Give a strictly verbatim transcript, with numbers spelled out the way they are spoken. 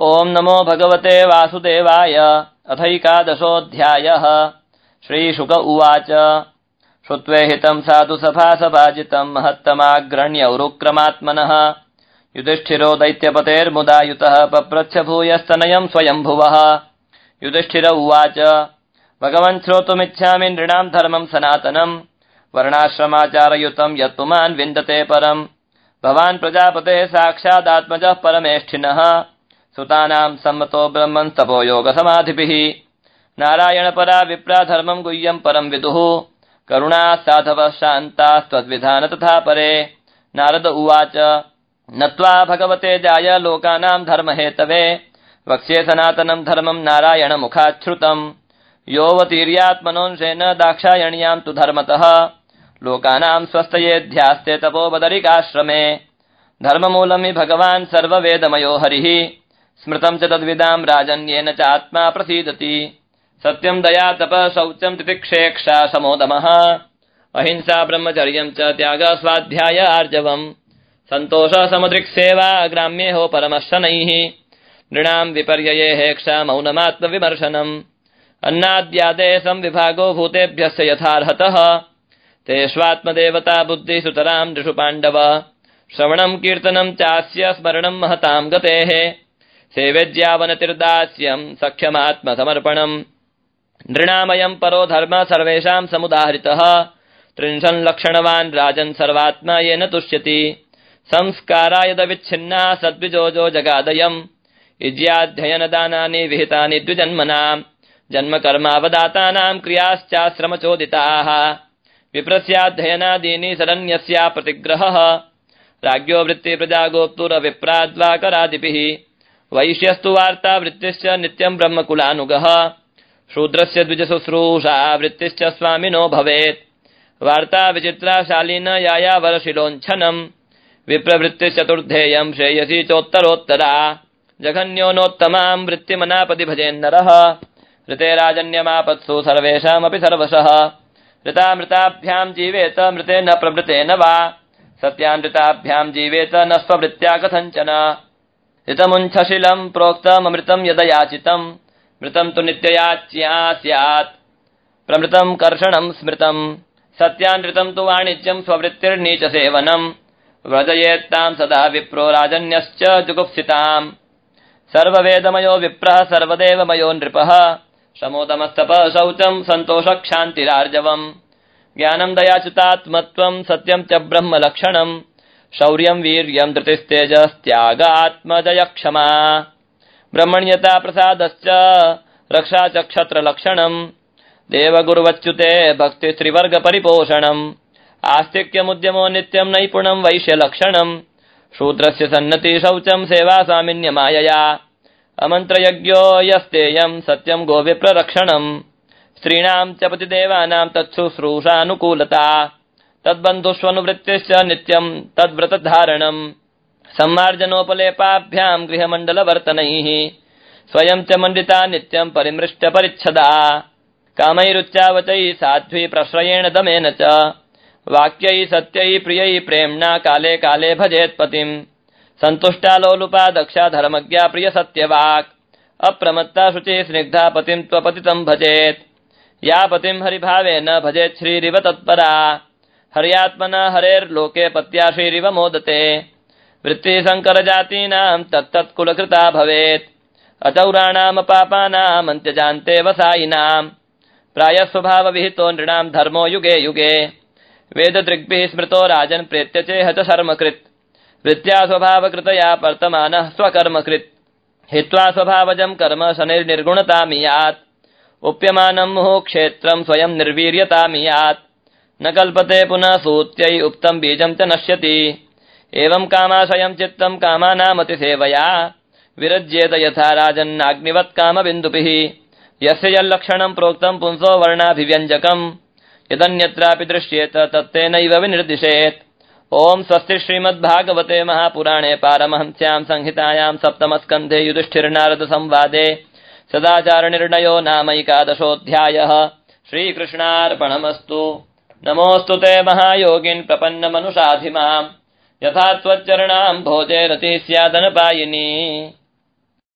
ओम नमो भगवते वासुदेवाय। अथैकादशोऽध्यायः। श्रीशुक उवाच। श्रुत्वेहितं साधु सभासभाजितं महत्तमाग्रण्यौरुक्रमात्मनः युधिष्ठिरो दैत्यपतेर्मुदायुतः पप्रच्छ भूयस्तनयं स्वयंभुवः। युधिष्ठिर उवाच। भगवन् श्रोतुमिच्छामि नृणां धर्मं सनातनं वर्णाश्रमाचारयुतं यत् पुमान् विन्दते परम्। भवान् प्रजापतेः साक्षादात्मजः परमेष्ठिनः सुतानां सम्मतो ब्रह्मन् तपो योगसमाधिभिः। नारायणपरा विप्रा धर्मं गुह्यं परं विदुः करुणाः साधवः शान्तास्त्वद्विधान तथा परे। नारद उवाच। नत्वा भगवते जाय लोकानां धर्महेतवे वक्ष्ये सनातनं धर्मं नारायणमुखाच्छ्रुतम्। योऽवतीर्यात्मनोंशेन दाक्षायण्यां तु धर्मतः लोकानां स्वस्तयेऽध्यास्ते तपो बदरिकाश्रमे। धर्ममूलं हि भगवान् सर्ववेदमयो हरिः स्मृतं च तद्विदां राजन्येन च आत्मा प्रसीदति। सत्यं दया तपः शौचं तितिक्षेक्षा समोदमः अहिंसा ब्रह्मचर्यं च त्यागः स्वाध्याय आर्जवम् सन्तोषः समदृक्सेवा ग्राम्येहो परमः शनैः नृणां विपर्यये हेक्षा मौनमात्मविमर्शनम् अन्नाद्यादेः संविभागो भूतेभ्यस्य यथार्हतः तेष्वात्मदेवता बुद्धिः सुतरां नृषु पाण्डव श्रवणं कीर्तनं चास्य स्मरणं महतां गतेः सेवेज्यावनतिर्दास्यं सख्यमात्मसमर्पणम् नृणामयं परो धर्म सर्वेषां समुदाहृतः त्रिंशल्लक्षणवान् राजन् सर्वात्मा येन तुष्यति संस्कारा यदविच्छिन्ना सद्विजोजो जगादयम् इज्याध्ययनदानानि विहितानि द्विजन्मनाम् जन्मकर्मावदातानां क्रियाश्चाश्रमचोदिताः विप्रस्याध्ययनादीनि शरण्यस्या प्रतिग्रहः राज्ञो वृत्ति प्रजागोप्तुरविप्राद्वाकरादिभिः वैश्यस्तु वार्ता वृत्तिश्च नित्यं ब्रह्मकुलानुगः शूद्रस्य द्विजशुश्रूषा वृत्तिश्च स्वामिनो भवेत् वार्ता विचित्राशालीन यायावरशिलोञ्छनम् विप्रवृत्तिश्चतुर्धेयं श्रेयसी चोत्तरोत्तरा जघन्योनोत्तमां वृत्तिमनापदि भजेन्नरः ऋते राजन्यमापत्सु सर्वेषामपि सर्वशः ऋतामृताभ्यां जीवेत मृतेन प्रवृतेन वा सत्यानृताभ्यां जीवेत न स्ववृत्त्या कथञ्चन ऋतमुञ्छशिलं प्रोक्तममृतं यदयाचितं मृतं तु नित्ययाच्या स्यात् प्रमृतं कर्षणं स्मृतं सत्यानृतं तु वाणिज्यं स्ववृत्तिर्नीचसेवनं व्रजयेत्तां सदा विप्रो राजन्यश्च जुगुप्सिताम् सर्ववेदमयो विप्रः सर्वदेवमयो नृपः शमोदमस्तपः शौचं सन्तोषक्षान्तिरार्जवम् ज्ञानं दयाच्युतात्मत्वं सत्यं च ब्रह्मलक्षणम् शौर्यं वीर्यं धृतिस्तेजस्त्यागात्मजय क्षमा ब्रह्मण्यता प्रसादश्च रक्षा च क्षत्रलक्षणम् देवगुरुवच्युते भक्तिस्त्रिवर्गपरिपोषणम् आस्तिक्यमुद्यमो नित्यं नैपुणं वैश्यलक्षणम् शूद्रस्य सन्नति शौचं सेवा स्वामिन्यमायया अमन्त्रयज्ञो यस्तेयं सत्यं गोविप्ररक्षणम् स्त्रीणां च पतिदेवानां तच्छुश्रूषानुकूलता तद्बन्धुष्वनुवृत्तिश्च नित्यं तद्व्रतधारणम् सम्मार्जनोपलेपाभ्यां गृहमण्डलवर्तनैः स्वयं च मण्डिता नित्यं परिमृष्ट परिच्छदा कामैरुच्चावचैः साध्वी प्रश्रयेण दमेन च वाक्यै सत्यै प्रियै प्रेम्णा काले काले भजेत्पतिम् सन्तुष्टा लोलुपा दक्षा धर्मज्ञा प्रिय सत्यवाक् अप्रमत्ता शुचि स्निग्धा पतिं त्वपतितं भजेत् या पतिं हरिभावेन भजेत् श्रीरिव तत्परा हर्यात्मना हरेर्लोके पत्या श्रीरिव मोदते वृत्तिसङ्करजातीनां तत्तत्कुलकृता भवेत् अचौराणामपापानाम् अन्त्यजान्ते वसायिनां प्रायस्वभावविहितो नृणां धर्मो युगे युगे वेददृग्भिः स्मृतो राजन् प्रेत्य चेह च शर्मकृत् वृत्त्या स्वभावकृतया वर्तमानः स्वकर्मकृत् हित्वा स्वभावजं कर्म शनैर्निर्गुणतामियात् उप्यमानं मुहुक्षेत्रं स्वयं निर्वीर्यतामियात् न कल्पते पुनः सूत्यै उक्तं बीजं च नश्यति एवं कामाशयं चित्तं कामानामतिसेवया विरज्येत यथा राजन्नाग्निवत् कामबिन्दुभिः यस्य यल्लक्षणं प्रोक्तं पुंसो वर्णाभिव्यञ्जकम् यदन्यत्रापि दृश्येत तत्तेनैव विनिर्दिशेत् ओम स्वस्ति श्रीमद्भागवते महापुराणे पारमहंस्यां संहितायां सप्तमस्कन्धे युधिष्ठिरनारद संवादे सदाचारनिर्णयो नामैकादशोऽध्यायः। श्रीकृष्णार्पणमस्तु। नमोऽस्तु ते महायोगिन् प्रपन्नमनुषाधिमाम् यथा त्वच्चरणाम् भोजे रतिः स्यादनपायिनी।